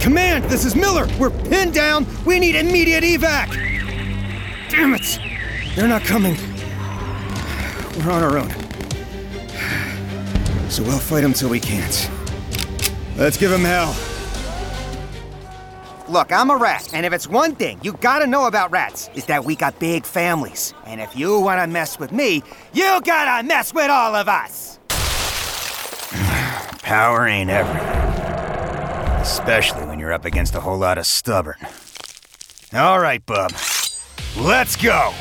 Command, this is Miller. We're pinned down. We need immediate evac. Damn it. They're not coming. We're on our own. So we'll fight them till we can't. Let's give them hell. Look, I'm a rat, and if it's one thing you gotta know about rats, is that we got big families. And if you wanna mess with me, you gotta mess with all of us! Power ain't everything. Especially when you're up against a whole lot of stubborn. All right, bub. Let's go!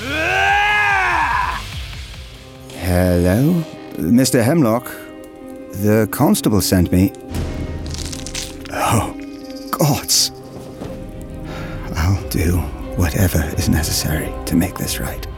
Hello? Mr. Hemlock. The constable sent me. Oh, gods. I'll do whatever is necessary to make this right.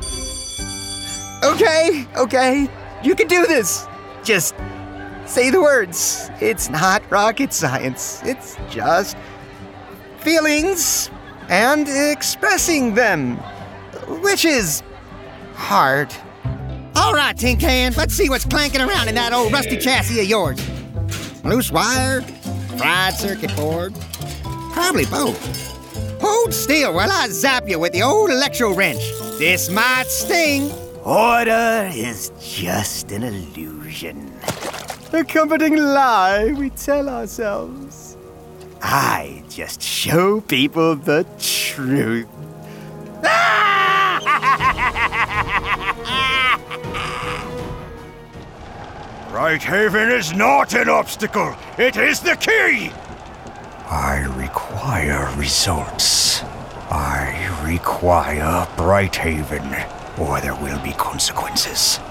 Okay. You can do this. Just say the words. It's not rocket science. It's just feelings and expressing them, which is hard. All right, Tin Can, let's see what's clanking around in that old rusty chassis of yours. Loose wire, fried circuit board, probably both. Hold still while I zap you with the old electro wrench. This might sting. Order is just an illusion. A comforting lie we tell ourselves. I just show people the truth. Brighthaven is not an obstacle. It is the key. I require results. I require Brighthaven, or there will be consequences.